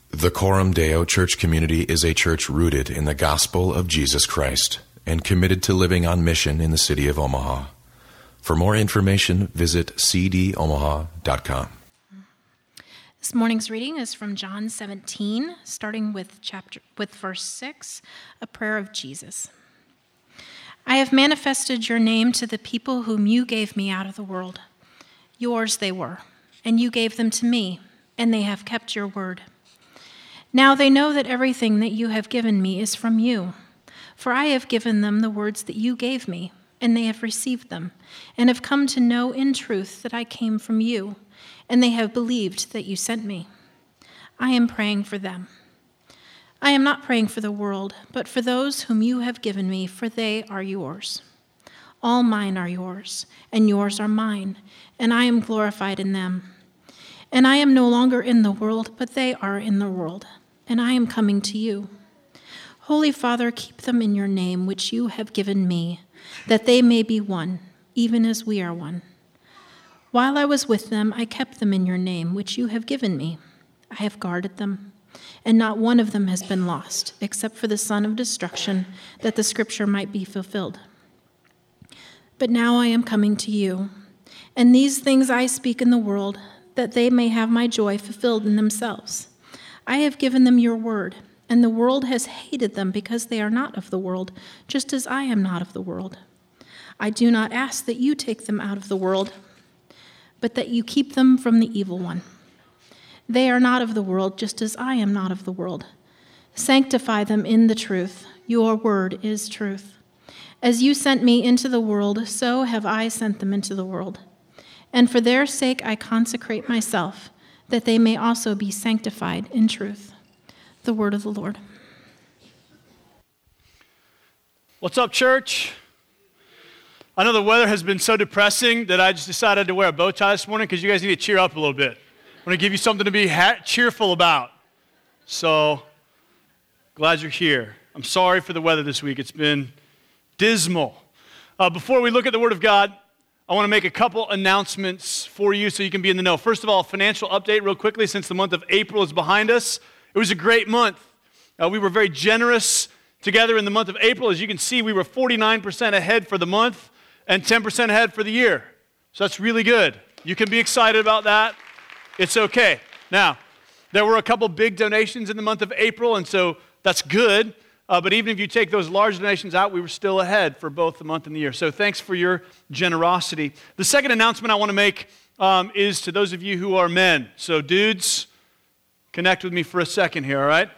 The Coram Deo Church community is a church rooted in the gospel of Jesus Christ and committed to living on mission in the city of Omaha. For more information, visit cdomaha.com. This morning's reading is from John 17, starting with verse 6, a prayer of Jesus. I have manifested your name to the people whom you gave me out of the world. Yours they were, and you gave them to me, and they have kept your word. Now they know that everything that you have given me is from you, for I have given them the words that you gave me, and they have received them, and have come to know in truth that I came from you, and they have believed that you sent me. I am praying for them. I am not praying for the world, but for those whom you have given me, for they are yours. All mine are yours, and yours are mine, and I am glorified in them. And I am no longer in the world, but they are in the world, and I am coming to you. Holy Father, keep them in your name, which you have given me, that they may be one, even as we are one. While I was with them, I kept them in your name, which you have given me. I have guarded them, and not one of them has been lost, except for the son of destruction, that the scripture might be fulfilled. But now I am coming to you, and these things I speak in the world, that they may have my joy fulfilled in themselves. I have given them your word, and the world has hated them because they are not of the world, just as I am not of the world. I do not ask that you take them out of the world, but that you keep them from the evil one. They are not of the world, just as I am not of the world. Sanctify them in the truth. Your word is truth. As you sent me into the world, so have I sent them into the world. And for their sake I consecrate myself, that they may also be sanctified in truth. The word of the Lord. What's up, church? I know the weather has been so depressing that I just decided to wear a bow tie this morning because you guys need to cheer up a little bit. I want to give you something to be cheerful about. So, glad you're here. I'm sorry for the weather this week. It's been dismal. Before we look at the Word of God, I want to make a couple announcements for you so you can be in the know. First of all, financial update real quickly since the month of April is behind us. It was a great month. We were very generous together in the month of April. As you can see, we were 49% ahead for the month and 10% ahead for the year. So that's really good. You can be excited about that. It's okay. Now, there were a couple big donations in the month of April, and so that's good. But even if you take those large donations out, we were still ahead for both the month and the year. So thanks for your generosity. The second announcement I want to make is to those of you who are men. So dudes, connect with me for a second here, all right?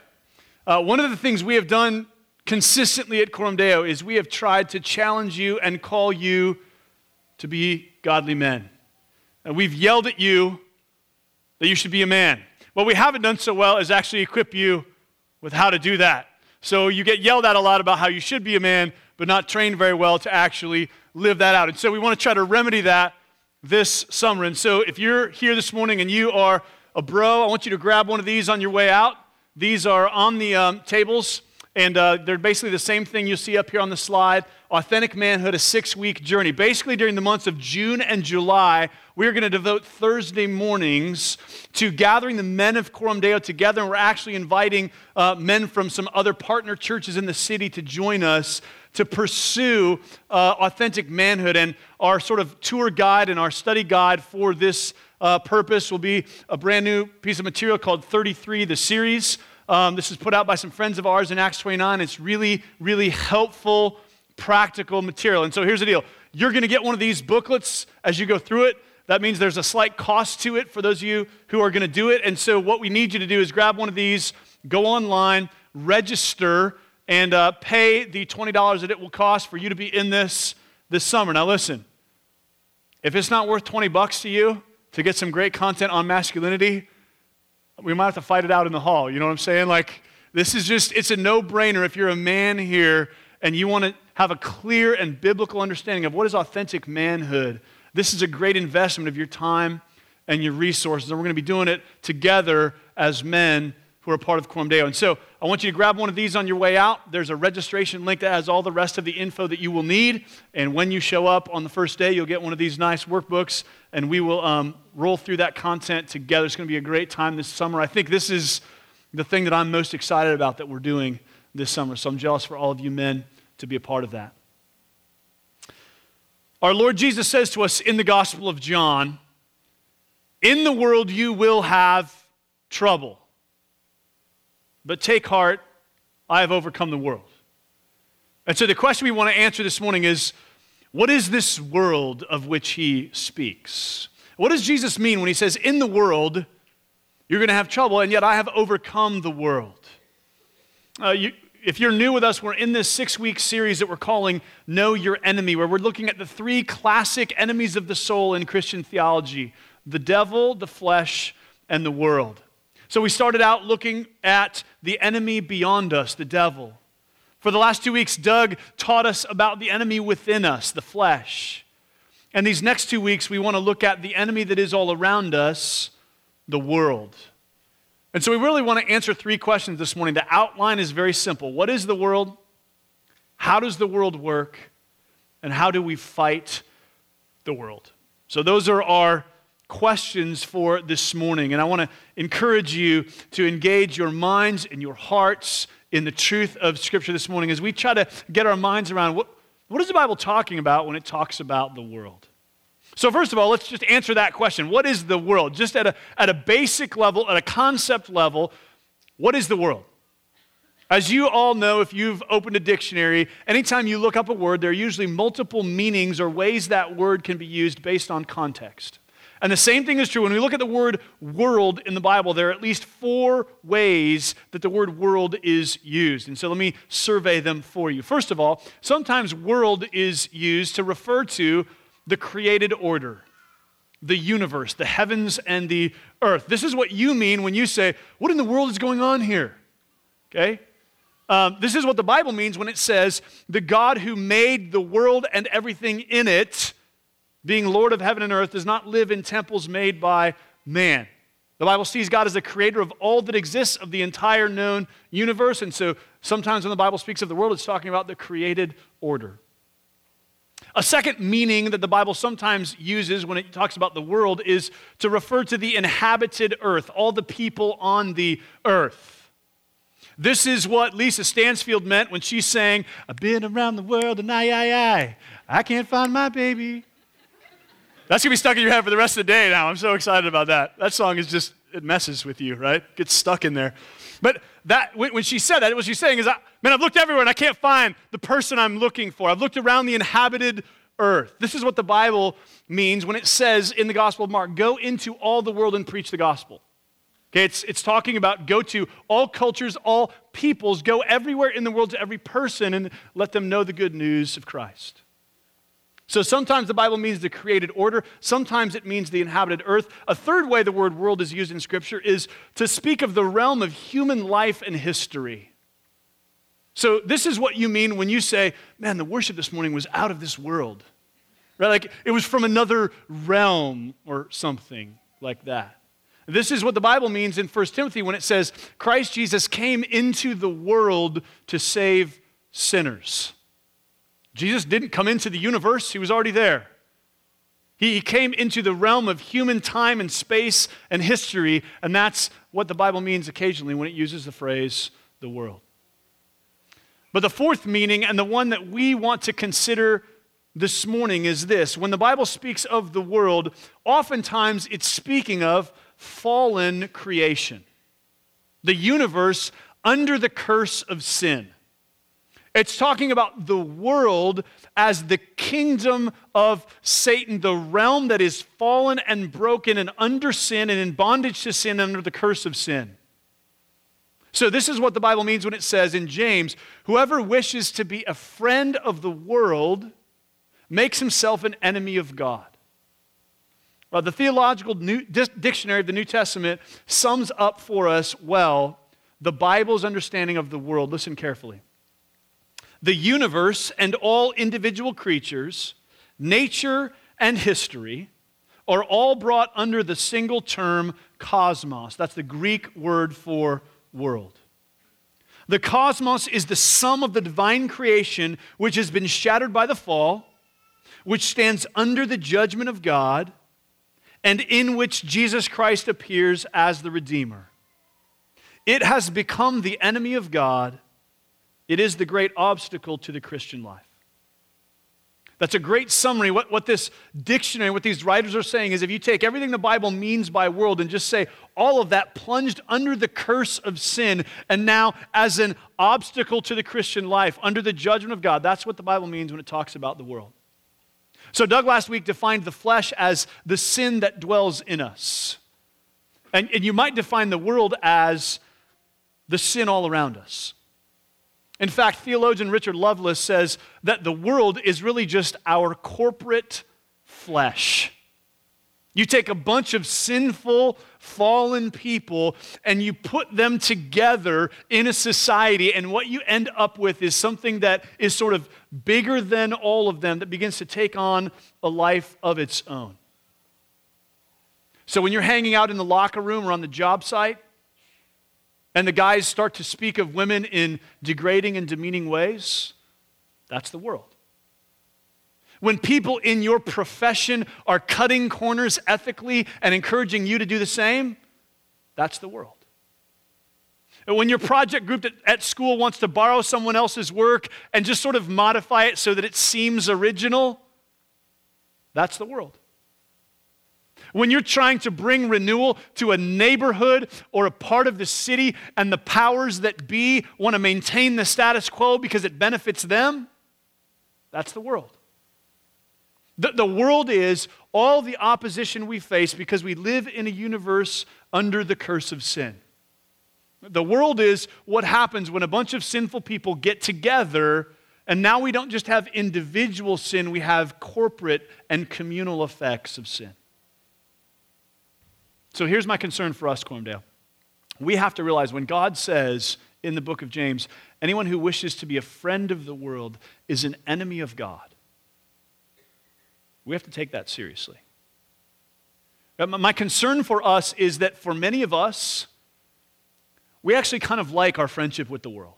One of the things we have done consistently at Coram Deo is we have tried to challenge you and call you to be godly men. And we've yelled at you that you should be a man. What we haven't done so well is actually equip you with how to do that. So you get yelled at a lot about how you should be a man, but not trained very well to actually live that out. And so we want to try to remedy that this summer. And so if you're here this morning and you are a bro, I want you to grab one of these on your way out. These are on the tables, and they're basically the same thing you'll see up here on the slide. Authentic Manhood, a 6-week journey. Basically, during the months of June and July, we're going to devote Thursday mornings to gathering the men of Coram Deo together, and we're actually inviting men from some other partner churches in the city to join us to pursue authentic manhood. And our sort of tour guide and our study guide for this purpose will be a brand new piece of material called 33, the series. This is put out by some friends of ours in Acts 29. It's really, really helpful, practical material. And so here's the deal. You're going to get one of these booklets as you go through it. That means there's a slight cost to it for those of you who are going to do it. And so what we need you to do is grab one of these, go online, register, and pay the $20 that it will cost for you to be in this summer. Now listen, if it's not worth $20 to you to get some great content on masculinity, we might have to fight it out in the hall. You know what I'm saying? Like, this is just, it's a no-brainer if you're a man here and you want to have a clear and biblical understanding of what is authentic manhood. This is a great investment of your time and your resources, and we're going to be doing it together as men who are part of Coram Deo. And so I want you to grab one of these on your way out. There's a registration link that has all the rest of the info that you will need, and when you show up on the first day, you'll get one of these nice workbooks, and we will roll through that content together. It's going to be a great time this summer. I think this is the thing that I'm most excited about that we're doing this summer. So I'm jealous for all of you men to be a part of that. Our Lord Jesus says to us in the Gospel of John, "In the world you will have trouble, but take heart, I have overcome the world." And so the question we want to answer this morning is, what is this world of which he speaks? What does Jesus mean when he says, in the world, you're going to have trouble, and yet I have overcome the world? If you're new with us, we're in this 6-week series that we're calling Know Your Enemy, where we're looking at the 3 classic enemies of the soul in Christian theology: the devil, the flesh, and the world. So we started out looking at the enemy beyond us, the devil. For the last 2 weeks, Doug taught us about the enemy within us, the flesh. And these next 2 weeks, we want to look at the enemy that is all around us, the world. And so we really want to answer 3 questions this morning. The outline is very simple. What is the world? How does the world work? And how do we fight the world? So those are our questions for this morning. And I want to encourage you to engage your minds and your hearts in the truth of Scripture this morning as we try to get our minds around what is the Bible talking about when it talks about the world? So first of all, let's just answer that question. What is the world? Just at a basic level, at a concept level, what is the world? As you all know, if you've opened a dictionary, anytime you look up a word, there are usually multiple meanings or ways that word can be used based on context. And the same thing is true when we look at the word world in the Bible. There are at least 4 ways that the word world is used. And so let me survey them for you. First of all, sometimes world is used to refer to the created order, the universe, the heavens and the earth. This is what you mean when you say, what in the world is going on here? Okay? This is what the Bible means when it says, the God who made the world and everything in it, being Lord of heaven and earth, does not live in temples made by man. The Bible sees God as the creator of all that exists, of the entire known universe. And so sometimes when the Bible speaks of the world, it's talking about the created order. A second meaning that the Bible sometimes uses when it talks about the world is to refer to the inhabited earth, all the people on the earth. This is what Lisa Stansfield meant when she sang, "I've been around the world and I can't find my baby." That's going to be stuck in your head for the rest of the day now. I'm so excited about that. That song is just, it messes with you, right? Gets stuck in there. But that when she said that, what she's saying is, man, I've looked everywhere and I can't find the person I'm looking for. I've looked around the inhabited earth. This is what the Bible means when it says in the Gospel of Mark, go into all the world and preach the gospel. Okay, it's talking about go to all cultures, all peoples, go everywhere in the world to every person and let them know the good news of Christ. So sometimes the Bible means the created order. Sometimes it means the inhabited earth. A third way the word world is used in Scripture is to speak of the realm of human life and history. So this is what you mean when you say, man, the worship this morning was out of this world. Right? Like it was from another realm or something like that. This is what the Bible means in 1 Timothy when it says, Christ Jesus came into the world to save sinners. Jesus didn't come into the universe. He was already there. He came into the realm of human time and space and history, and that's what the Bible means occasionally when it uses the phrase, the world. But the fourth meaning, and the one that we want to consider this morning, is this. When the Bible speaks of the world, oftentimes it's speaking of fallen creation, the universe under the curse of sin. It's talking about the world as the kingdom of Satan, the realm that is fallen and broken and under sin and in bondage to sin under the curse of sin. So this is what the Bible means when it says in James, whoever wishes to be a friend of the world makes himself an enemy of God. Well, the Theological Dictionary of the New Testament sums up for us well the Bible's understanding of the world. Listen carefully. The universe and all individual creatures, nature and history, are all brought under the single term cosmos. That's the Greek word for world. The cosmos is the sum of the divine creation which has been shattered by the fall, which stands under the judgment of God, and in which Jesus Christ appears as the Redeemer. It has become the enemy of God. It is the great obstacle to the Christian life. That's a great summary. What this dictionary, what these writers are saying is if you take everything the Bible means by world and just say all of that plunged under the curse of sin and now as an obstacle to the Christian life, under the judgment of God, that's what the Bible means when it talks about the world. So Doug last week defined the flesh as the sin that dwells in us. And you might define the world as the sin all around us. In fact, theologian Richard Lovelace says that the world is really just our corporate flesh. You take a bunch of sinful, fallen people and you put them together in a society, and what you end up with is something that is sort of bigger than all of them, that begins to take on a life of its own. So when you're hanging out in the locker room or on the job site, and the guys start to speak of women in degrading and demeaning ways, that's the world. When people in your profession are cutting corners ethically and encouraging you to do the same, that's the world. And when your project group at school wants to borrow someone else's work and just sort of modify it so that it seems original, that's the world. When you're trying to bring renewal to a neighborhood or a part of the city and the powers that be want to maintain the status quo because it benefits them, that's the world. The world is all the opposition we face because we live in a universe under the curse of sin. The world is what happens when a bunch of sinful people get together, and now we don't just have individual sin, we have corporate and communal effects of sin. So here's my concern for us, Cormdale. We have to realize when God says in the book of James, anyone who wishes to be a friend of the world is an enemy of God. We have to take that seriously. My concern for us is that for many of us, we actually kind of like our friendship with the world.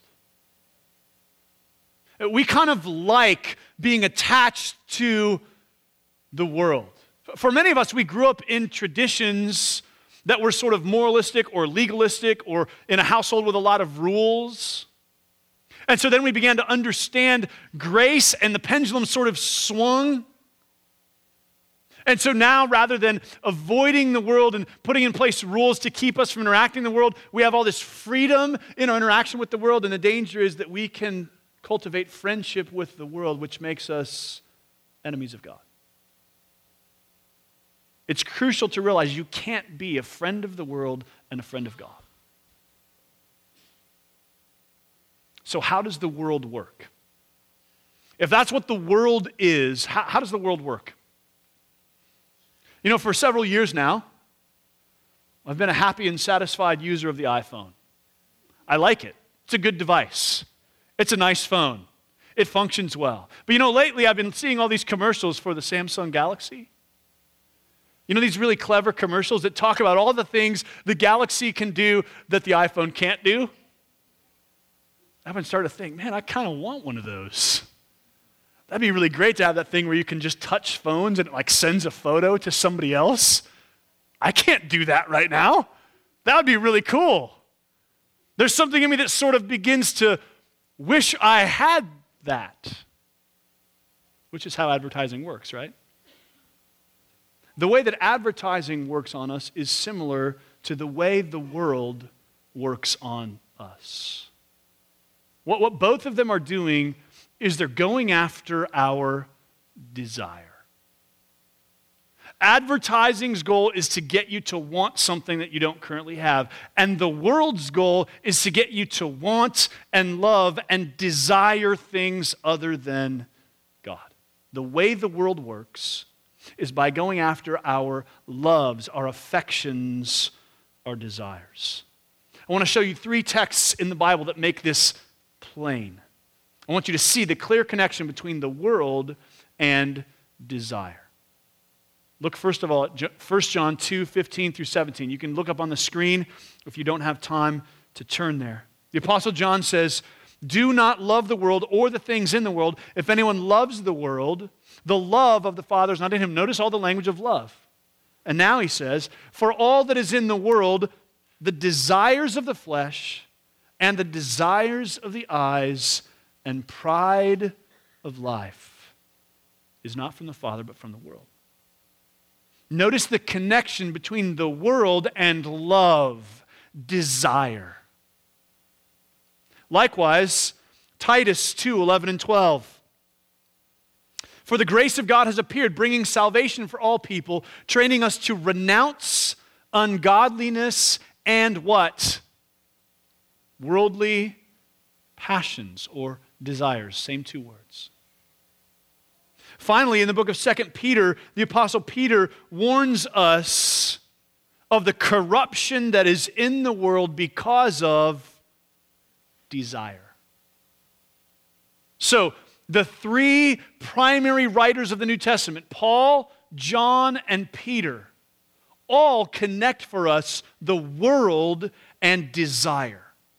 We kind of like being attached to the world. For many of us, we grew up in traditions that were sort of moralistic or legalistic or in a household with a lot of rules. And so then we began to understand grace, and the pendulum sort of swung. And so now, rather than avoiding the world and putting in place rules to keep us from interacting in the world, we have all this freedom in our interaction with the world, and the danger is that we can cultivate friendship with the world, which makes us enemies of God. It's crucial to realize you can't be a friend of the world and a friend of God. So how does the world work? If that's what the world is, how does the world work? You know, for several years now, I've been a happy and satisfied user of the iPhone. I like it. It's a good device. It's a nice phone. It functions well. But you know, lately I've been seeing all these commercials for the Samsung Galaxy. You know, these really clever commercials that talk about all the things the Galaxy can do that the iPhone can't do. I've been starting to think, man, I kind of want one of those. That'd be really great to have that thing where you can just touch phones and it like sends a photo to somebody else. I can't do that right now. That would be really cool. There's something in me that sort of begins to wish I had that, which is how advertising works, right? The way that advertising works on us is similar to the way the world works on us. What both of them are doing is they're going after our desire. Advertising's goal is to get you to want something that you don't currently have, and the world's goal is to get you to want and love and desire things other than God. The way the world works is by going after our loves, our affections, our desires. I want to show you 3 texts in the Bible that make this plain. I want you to see the clear connection between the world and desire. Look first of all at 1 John 2, 15 through 17. You can look up on the screen if you don't have time to turn there. The Apostle John says, "Do not love the world or the things in the world. If anyone loves the world, the love of the Father is not in him." Notice all the language of love. And now he says, "For all that is in the world, the desires of the flesh and the desires of the eyes and pride of life is not from the Father, but from the world. Notice the connection between the world and love, desire. Likewise, Titus 2:11 and 12. For the grace of God has appeared, bringing salvation for all people, training us to renounce ungodliness and what? Worldly passions or desires. Same two words. Finally, in the book of 2 Peter, the Apostle Peter warns us of the corruption that is in the world because of desire. So, the three primary writers of the New Testament, Paul, John, and Peter, all connect for us the world and desire.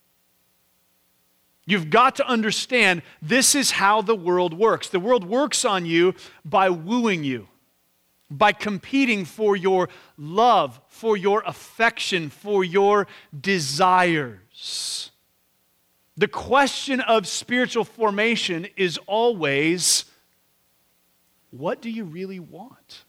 You've got to understand this is how the world works. The world works on you by wooing you, by competing for your love, for your affection, for your desires. The question of spiritual formation is always, what do you really want?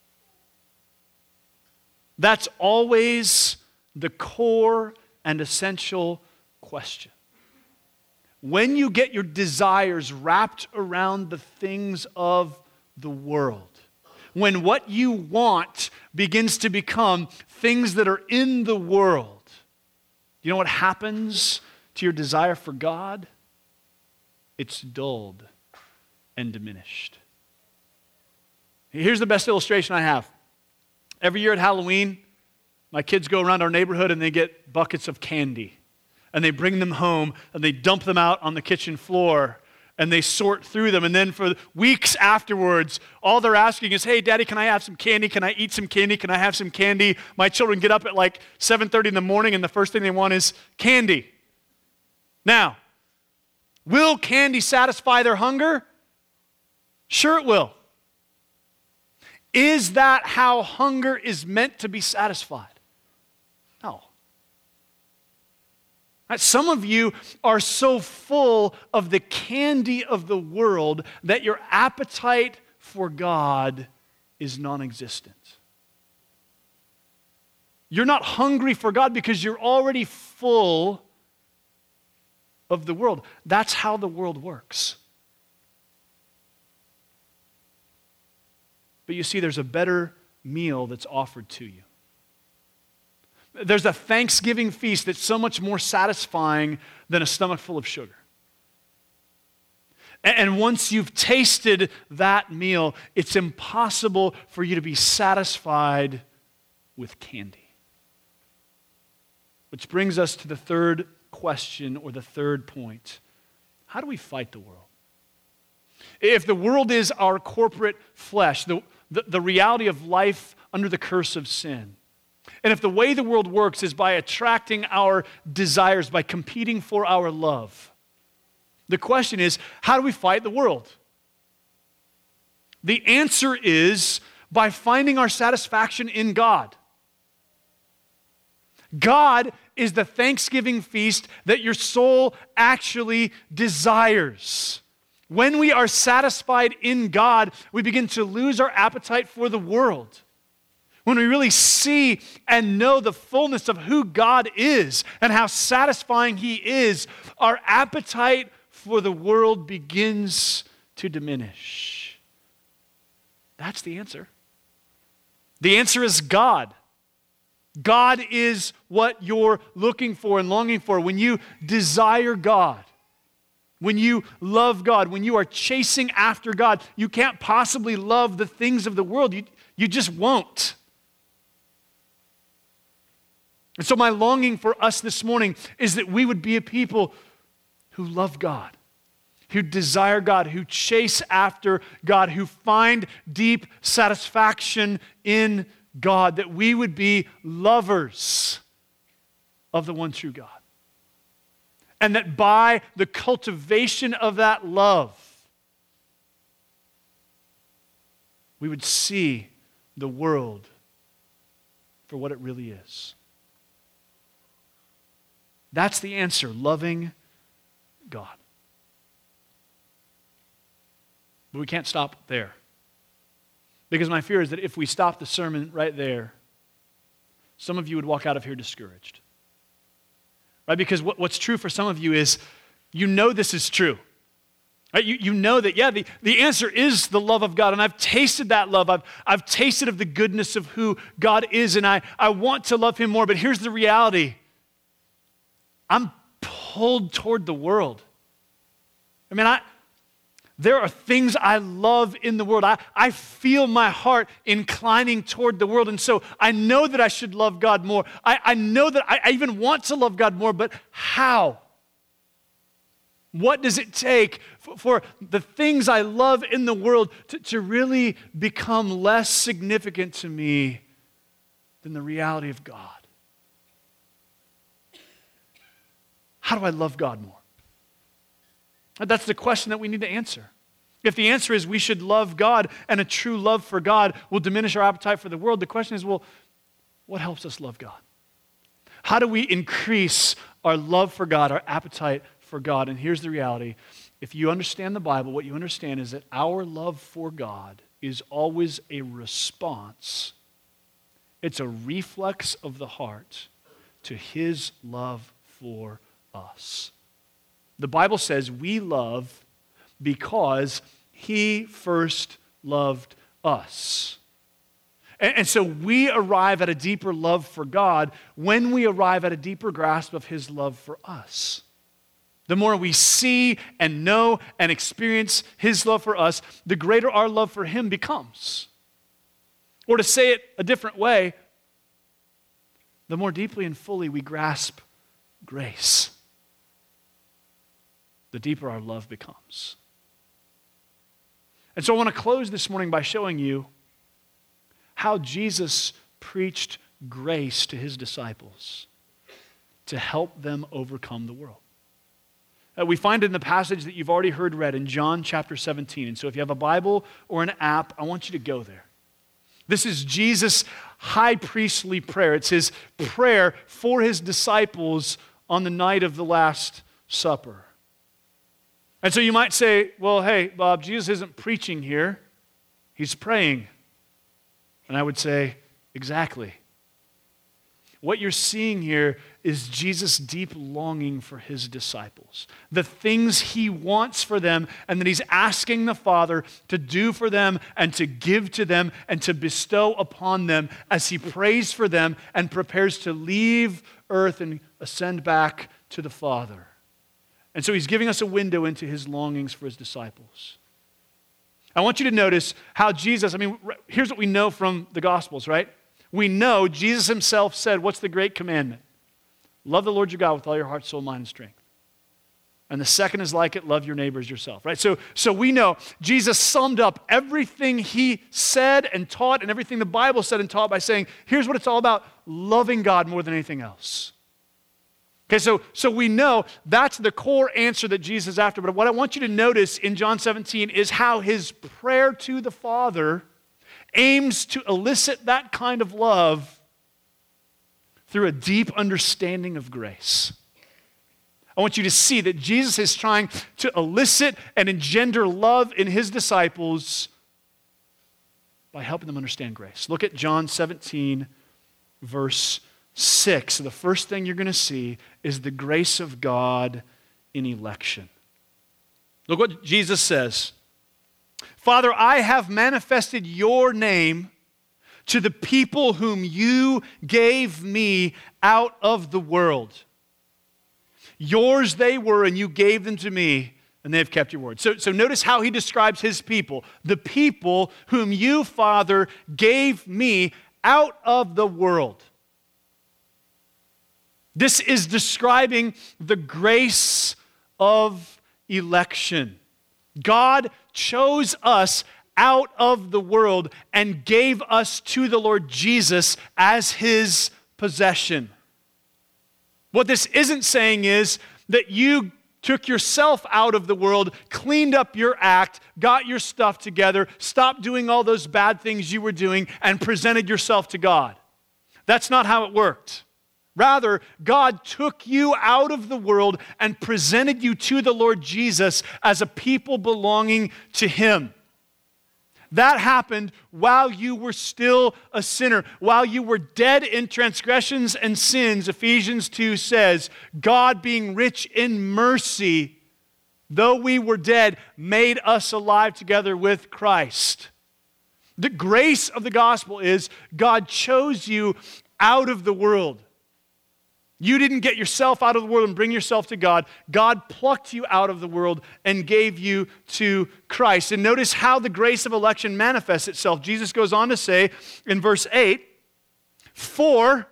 That's always the core and essential question. When you get your desires wrapped around the things of the world, when what you want begins to become things that are in the world, you know what happens to your desire for God? It's dulled and diminished. Here's the best illustration I have. Every year at Halloween, my kids go around our neighborhood and they get buckets of candy. And they bring them home and they dump them out on the kitchen floor and they sort through them. And then for weeks afterwards, all they're asking is, hey, Daddy, can I have some candy? Can I eat some candy? Can I have some candy? My children get up at like 7:30 in the morning and the first thing they want is candy. Now, will candy satisfy their hunger? Sure it will. Is that how hunger is meant to be satisfied? No. Some of you are so full of the candy of the world that your appetite for God is non-existent. You're not hungry for God because you're already full of the world. That's how the world works. But you see, there's a better meal that's offered to you. There's a Thanksgiving feast that's so much more satisfying than a stomach full of sugar. And once you've tasted that meal, it's impossible for you to be satisfied with candy. Which brings us to the third question or the third point. How do we fight the world? If the world is our corporate flesh, the reality of life under the curse of sin, and if the way the world works is by attracting our desires, by competing for our love, the question is, how do we fight the world? The answer is by finding our satisfaction in God. God is the Thanksgiving feast that your soul actually desires. When we are satisfied in God, we begin to lose our appetite for the world. When we really see and know the fullness of who God is and how satisfying He is, our appetite for the world begins to diminish. That's the answer. The answer is God. God is what you're looking for and longing for. When you desire God, when you love God, when you are chasing after God, you can't possibly love the things of the world. You just won't. And so my longing for us this morning is that we would be a people who love God, who desire God, who chase after God, who find deep satisfaction in God, that we would be lovers of the one true God. And that by the cultivation of that love, we would see the world for what it really is. That's the answer, loving God. But we can't stop there. Because my fear is that if we stop the sermon right there, some of you would walk out of here discouraged. Right? Because what's true for some of you is you know this is true. Right? You know that, yeah, the answer is the love of God, and I've tasted that love. I've tasted of the goodness of who God is, and I want to love him more. But here's the reality. I'm pulled toward the world. I mean, there are things I love in the world. I feel my heart inclining toward the world, and so I know that I should love God more. I know that I even want to love God more, but how? What does it take for the things I love in the world to really become less significant to me than the reality of God? How do I love God more? That's the question that we need to answer. If the answer is we should love God and a true love for God will diminish our appetite for the world, the question is, well, what helps us love God? How do we increase our love for God, our appetite for God? And here's the reality. If you understand the Bible, what you understand is that our love for God is always a response. It's a reflex of the heart to his love for us. The Bible says we love because he first loved us. And so we arrive at a deeper love for God when we arrive at a deeper grasp of his love for us. The more we see and know and experience his love for us, the greater our love for him becomes. Or to say it a different way, the more deeply and fully we grasp grace, the deeper our love becomes. And so I want to close this morning by showing you how Jesus preached grace to his disciples to help them overcome the world. We find it in the passage that you've already heard read in John chapter 17. And so if you have a Bible or an app, I want you to go there. This is Jesus' high priestly prayer. It's his prayer for his disciples on the night of the Last Supper. And so you might say, well, hey, Bob, Jesus isn't preaching here. He's praying. And I would say, exactly. What you're seeing here is Jesus' deep longing for his disciples. The things he wants for them and that he's asking the Father to do for them and to give to them and to bestow upon them as he prays for them and prepares to leave earth and ascend back to the Father. And so he's giving us a window into his longings for his disciples. I want you to notice how Jesus, here's what we know from the Gospels, right? We know Jesus himself said, what's the great commandment? Love the Lord your God with all your heart, soul, mind, and strength. And the second is like it, love your neighbor as yourself, right? So we know Jesus summed up everything he said and taught and everything the Bible said and taught by saying, here's what it's all about, loving God more than anything else. Okay, so we know that's the core answer that Jesus is after. But what I want you to notice in John 17 is how his prayer to the Father aims to elicit that kind of love through a deep understanding of grace. I want you to see that Jesus is trying to elicit and engender love in his disciples by helping them understand grace. Look at John 17, verse 6. The first thing you're going to see is the grace of God in election. Look what Jesus says. Father, I have manifested your name to the people whom you gave me out of the world. Yours they were, and you gave them to me, and they have kept your word. So notice how he describes his people. The people whom you, Father, gave me out of the world. This is describing the grace of election. God chose us out of the world and gave us to the Lord Jesus as his possession. What this isn't saying is that you took yourself out of the world, cleaned up your act, got your stuff together, stopped doing all those bad things you were doing, and presented yourself to God. That's not how it worked. Rather, God took you out of the world and presented you to the Lord Jesus as a people belonging to Him. That happened while you were still a sinner, while you were dead in transgressions and sins. Ephesians 2 says, God being rich in mercy, though we were dead, made us alive together with Christ. The grace of the gospel is God chose you out of the world. You didn't get yourself out of the world and bring yourself to God. God plucked you out of the world and gave you to Christ. And notice how the grace of election manifests itself. Jesus goes on to say in verse 8, "For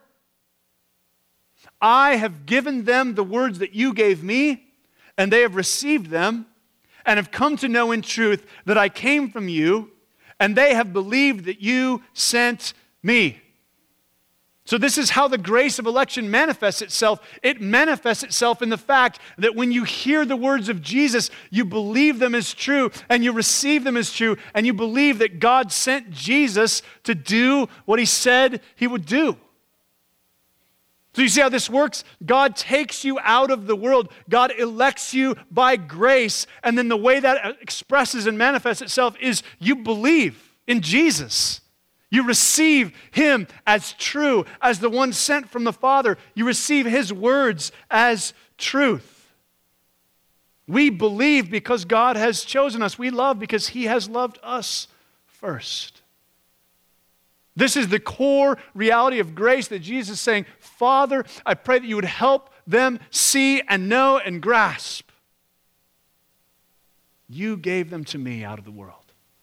I have given them the words that you gave me, and they have received them, and have come to know in truth that I came from you, and they have believed that you sent me." So this is how the grace of election manifests itself. It manifests itself in the fact that when you hear the words of Jesus, you believe them as true, and you receive them as true, and you believe that God sent Jesus to do what He said He would do. So you see how this works? God takes you out of the world. God elects you by grace, and then the way that expresses and manifests itself is you believe in Jesus. You receive Him as true, as the one sent from the Father. You receive His words as truth. We believe because God has chosen us. We love because He has loved us first. This is the core reality of grace that Jesus is saying, Father, I pray that you would help them see and know and grasp. You gave them to me out of the world.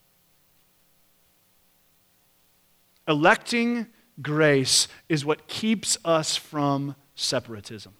Electing grace is what keeps us from separatism.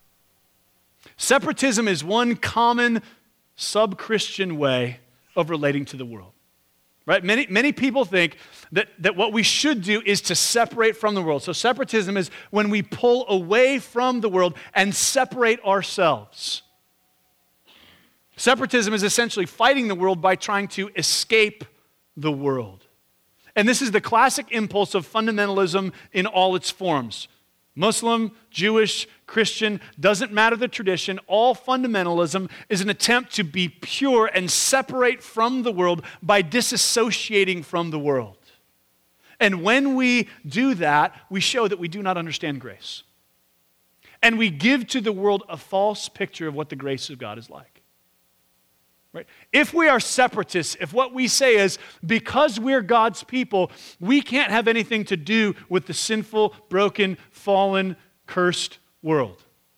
Separatism is one common sub-Christian way of relating to the world. Right? Many people think that what we should do is to separate from the world. So separatism is when we pull away from the world and separate ourselves. Separatism is essentially fighting the world by trying to escape the world. And this is the classic impulse of fundamentalism in all its forms. Muslim, Jewish, Christian, doesn't matter the tradition. All fundamentalism is an attempt to be pure and separate from the world by disassociating from the world. And when we do that, we show that we do not understand grace. And we give to the world a false picture of what the grace of God is like. Right? If we are separatists, if what we say is because we're God's people, we can't have anything to do with the sinful, broken, fallen, cursed world.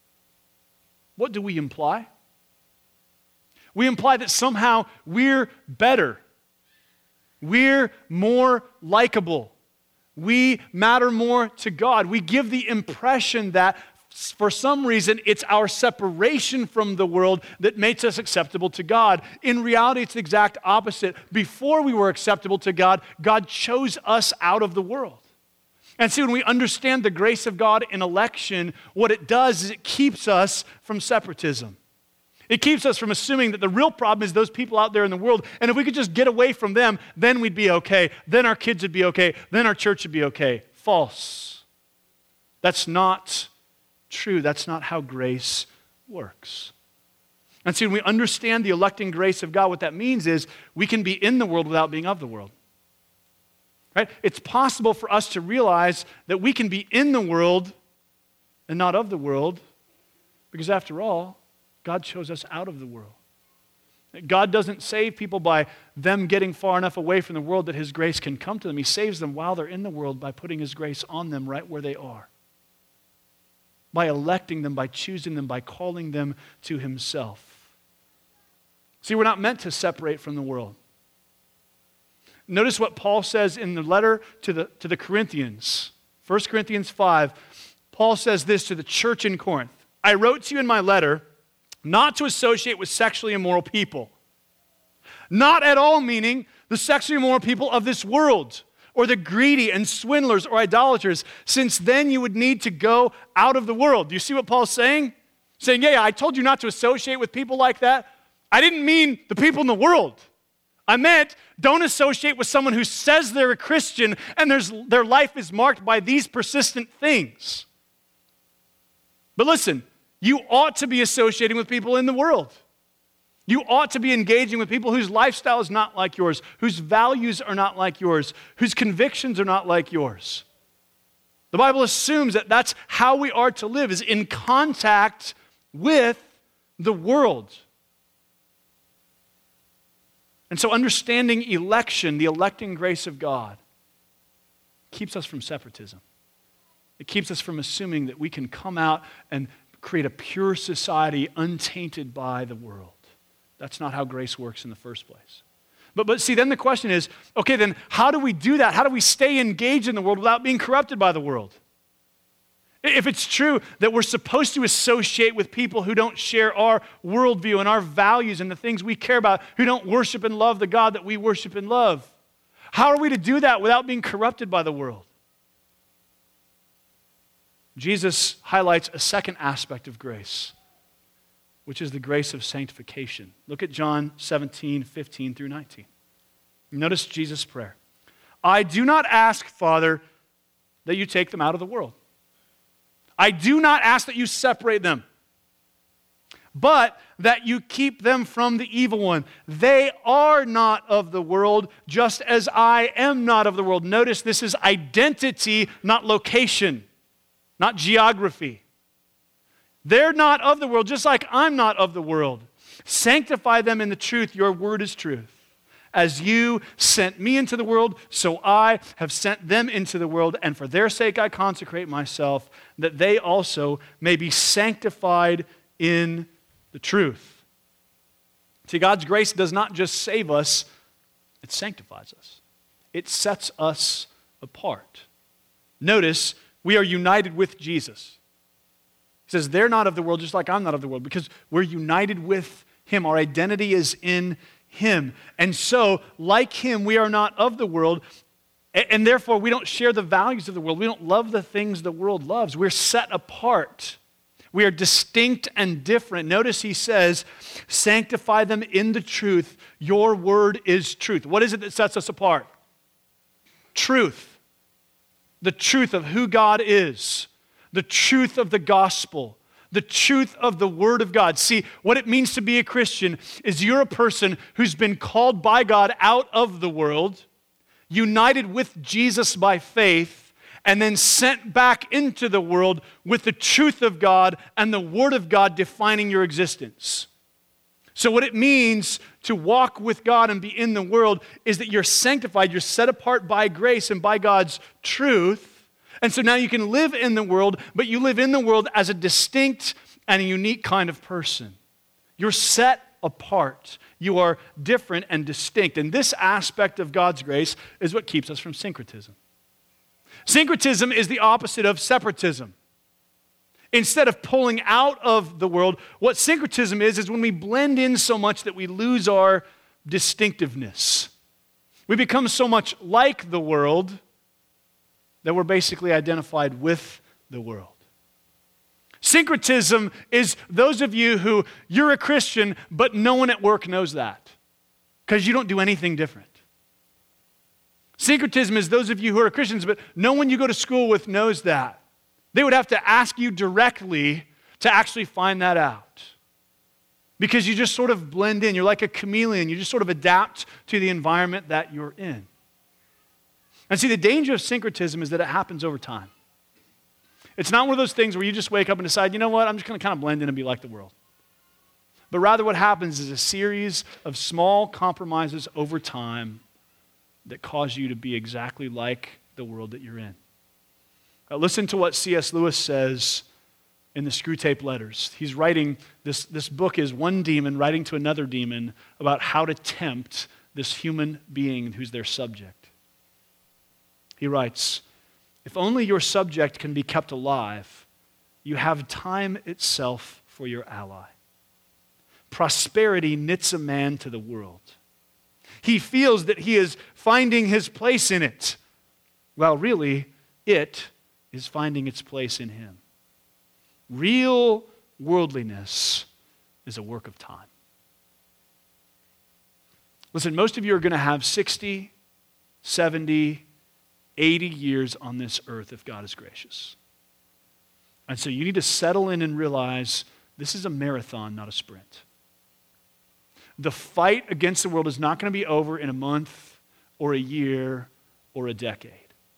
What do we imply? We imply that somehow we're better. We're more likable. We matter more to God. We give the impression that for some reason, it's our separation from the world that makes us acceptable to God. In reality, it's the exact opposite. Before we were acceptable to God, God chose us out of the world. And see, when we understand the grace of God in election, what it does is it keeps us from separatism. It keeps us from assuming that the real problem is those people out there in the world, and if we could just get away from them, then we'd be okay. Then our kids would be okay. Then our church would be okay. False. That's not true. That's not how grace works. And see, when we understand the electing grace of God, what that means is we can be in the world without being of the world. Right? It's possible for us to realize that we can be in the world and not of the world, because after all, God chose us out of the world. God doesn't save people by them getting far enough away from the world that His grace can come to them. He saves them while they're in the world by putting His grace on them right where they are. By electing them, by choosing them, by calling them to Himself. See, we're not meant to separate from the world. Notice what Paul says in the letter to the Corinthians. 1 Corinthians 5, Paul says this to the church in Corinth. I wrote to you in my letter not to associate with sexually immoral people. Not at all meaning the sexually immoral people of this world, or the greedy and swindlers or idolaters, since then you would need to go out of the world. Do you see what Paul's saying? Saying, yeah, I told you not to associate with people like that. I didn't mean the people in the world. I meant don't associate with someone who says they're a Christian and their life is marked by these persistent things. But listen, you ought to be associating with people in the world. You ought to be engaging with people whose lifestyle is not like yours, whose values are not like yours, whose convictions are not like yours. The Bible assumes that that's how we are to live, is in contact with the world. And so understanding election, the electing grace of God, keeps us from separatism. It keeps us from assuming that we can come out and create a pure society untainted by the world. That's not how grace works in the first place. But see, then the question is, okay, then how do we do that? How do we stay engaged in the world without being corrupted by the world? If it's true that we're supposed to associate with people who don't share our worldview and our values and the things we care about, who don't worship and love the God that we worship and love, how are we to do that without being corrupted by the world? Jesus highlights a second aspect of grace, which is the grace of sanctification. Look at John 17, 15 through 19. Notice Jesus' prayer. I do not ask, Father, that you take them out of the world. I do not ask that you separate them, but that you keep them from the evil one. They are not of the world, just as I am not of the world. Notice this is identity, not location, not geography. They're not of the world, just like I'm not of the world. Sanctify them in the truth. Your word is truth. As you sent me into the world, so I have sent them into the world, and for their sake I consecrate myself, that they also may be sanctified in the truth. See, God's grace does not just save us, it sanctifies us. It sets us apart. Notice, we are united with Jesus. He says, they're not of the world, just like I'm not of the world, because we're united with Him. Our identity is in Him. And so, like Him, we are not of the world, and therefore we don't share the values of the world. We don't love the things the world loves. We're set apart. We are distinct and different. Notice He says, sanctify them in the truth. Your word is truth. What is it that sets us apart? Truth. The truth of who God is. The truth of the gospel, the truth of the Word of God. See, what it means to be a Christian is you're a person who's been called by God out of the world, united with Jesus by faith, and then sent back into the world with the truth of God and the Word of God defining your existence. So what it means to walk with God and be in the world is that you're sanctified, you're set apart by grace and by God's truth. And so now you can live in the world, but you live in the world as a distinct and a unique kind of person. You're set apart. You are different and distinct. And this aspect of God's grace is what keeps us from syncretism. Syncretism is the opposite of separatism. Instead of pulling out of the world, what syncretism is when we blend in so much that we lose our distinctiveness. We become so much like the world that we're basically identified with the world. Syncretism is those of you who, you're a Christian, but no one at work knows that because you don't do anything different. Syncretism is those of you who are Christians, but no one you go to school with knows that. They would have to ask you directly to actually find that out because you just sort of blend in. You're like a chameleon. You just sort of adapt to the environment that you're in. And see, the danger of syncretism is that it happens over time. It's not one of those things where you just wake up and decide, you know what, I'm just going to kind of blend in and be like the world. But rather what happens is a series of small compromises over time that cause you to be exactly like the world that you're in. Now, listen to what C.S. Lewis says in the Screwtape Letters. He's writing, this book is one demon writing to another demon about how to tempt this human being who's their subject. He writes, if only your subject can be kept alive, you have time itself for your ally. Prosperity knits a man to the world. He feels that he is finding his place in it, while really it is finding its place in him. Real worldliness is a work of time. Listen, most of you are going to have 60, 70, 80 years on this earth if God is gracious. And so you need to settle in and realize this is a marathon, not a sprint. The fight against the world is not going to be over in a month or a year or a decade.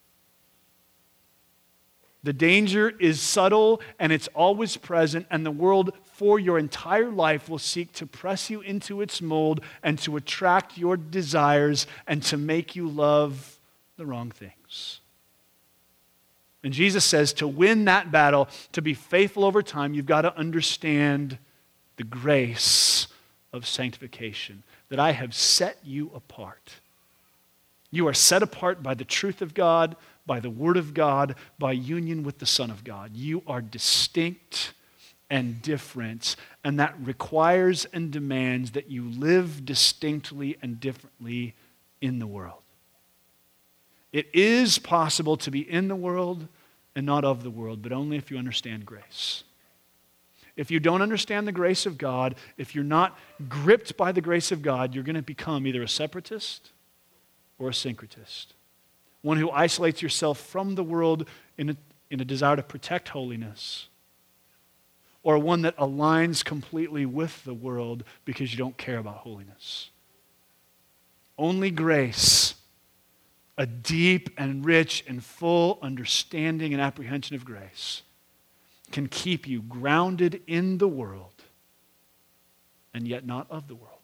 The danger is subtle and it's always present, and the world for your entire life will seek to press you into its mold and to attract your desires and to make you love the wrong things. And Jesus says to win that battle, to be faithful over time, you've got to understand the grace of sanctification, that I have set you apart. You are set apart by the truth of God, by the Word of God, by union with the Son of God. You are distinct and different, and that requires and demands that you live distinctly and differently in the world. It is possible to be in the world and not of the world, but only if you understand grace. If you don't understand the grace of God, if you're not gripped by the grace of God, you're going to become either a separatist or a syncretist. One who isolates yourself from the world in a desire to protect holiness, or one that aligns completely with the world because you don't care about holiness. Only grace, a deep and rich and full understanding and apprehension of grace, can keep you grounded in the world and yet not of the world.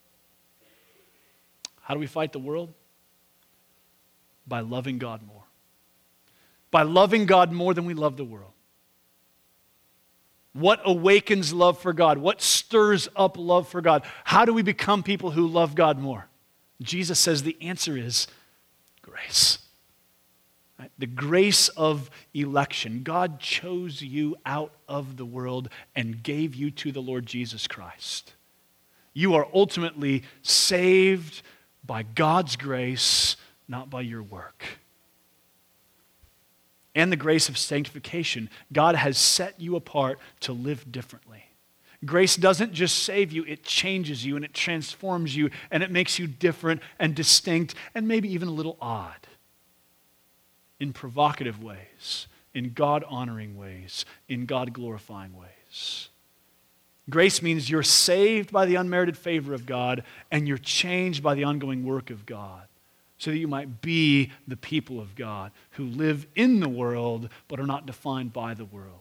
How do we fight the world? By loving God more. By loving God more than we love the world. What awakens love for God? What stirs up love for God? How do we become people who love God more? Jesus says the answer is grace. Right? The grace of election. God chose you out of the world and gave you to the Lord Jesus Christ. You are ultimately saved by God's grace, not by your work. And the grace of sanctification. God has set you apart to live differently. Grace doesn't just save you, it changes you and it transforms you and it makes you different and distinct and maybe even a little odd in provocative ways, in God-honoring ways, in God-glorifying ways. Grace means you're saved by the unmerited favor of God and you're changed by the ongoing work of God, so that you might be the people of God who live in the world but are not defined by the world.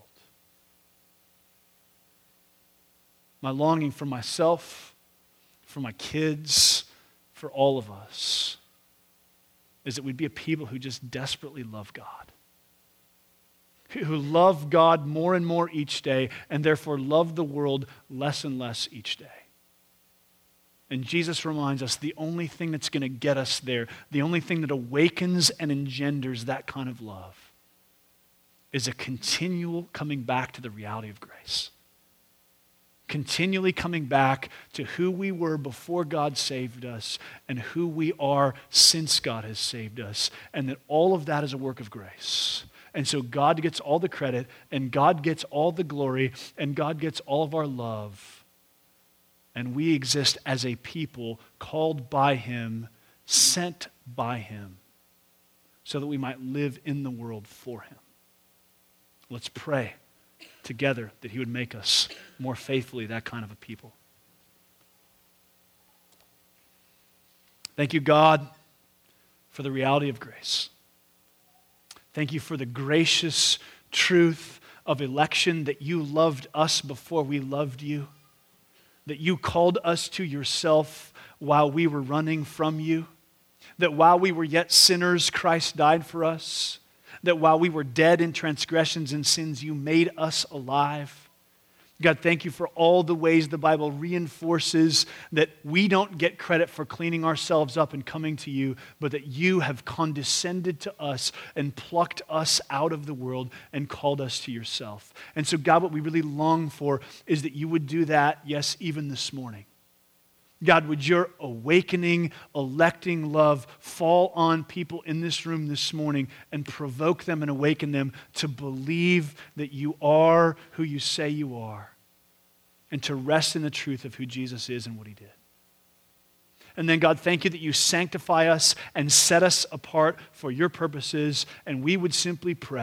My longing for myself, for my kids, for all of us, is that we'd be a people who just desperately love God. Who love God more and more each day, and therefore love the world less and less each day. And Jesus reminds us the only thing that's going to get us there, the only thing that awakens and engenders that kind of love, is a continual coming back to the reality of grace. Continually coming back to who we were before God saved us and who we are since God has saved us. And that all of that is a work of grace. And so God gets all the credit, and God gets all the glory, and God gets all of our love. And we exist as a people called by Him, sent by Him, so that we might live in the world for Him. Let's pray together that He would make us more faithfully that kind of a people. Thank you, God, for the reality of grace. Thank you for the gracious truth of election, that you loved us before we loved you, that you called us to yourself while we were running from you, that while we were yet sinners, Christ died for us, that while we were dead in transgressions and sins, you made us alive. God, thank you for all the ways the Bible reinforces that we don't get credit for cleaning ourselves up and coming to you, but that you have condescended to us and plucked us out of the world and called us to yourself. And so, God, what we really long for is that you would do that, yes, even this morning. God, would your awakening, electing love fall on people in this room this morning and provoke them and awaken them to believe that you are who you say you are, and to rest in the truth of who Jesus is and what He did. And then, God, thank you that you sanctify us and set us apart for your purposes, and we would simply pray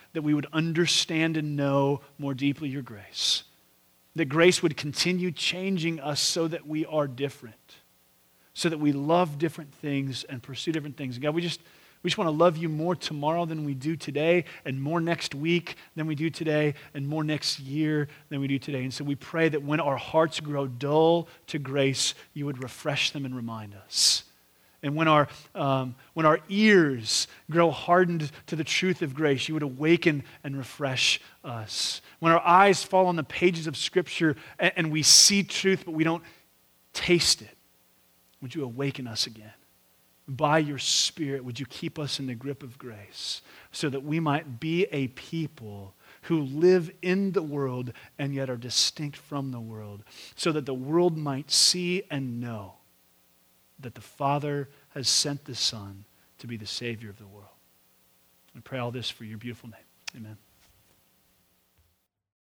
that we would understand and know more deeply your grace. That grace would continue changing us so that we are different, so that we love different things and pursue different things. And God, we just want to love you more tomorrow than we do today, and more next week than we do today, and more next year than we do today. And so we pray that when our hearts grow dull to grace, you would refresh them and remind us. And when our ears grow hardened to the truth of grace, you would awaken and refresh us. When our eyes fall on the pages of Scripture and we see truth but we don't taste it, would you awaken us again? By your Spirit, would you keep us in the grip of grace so that we might be a people who live in the world and yet are distinct from the world, so that the world might see and know that the Father has sent the Son to be the Savior of the world. I pray all this for your beautiful name. Amen.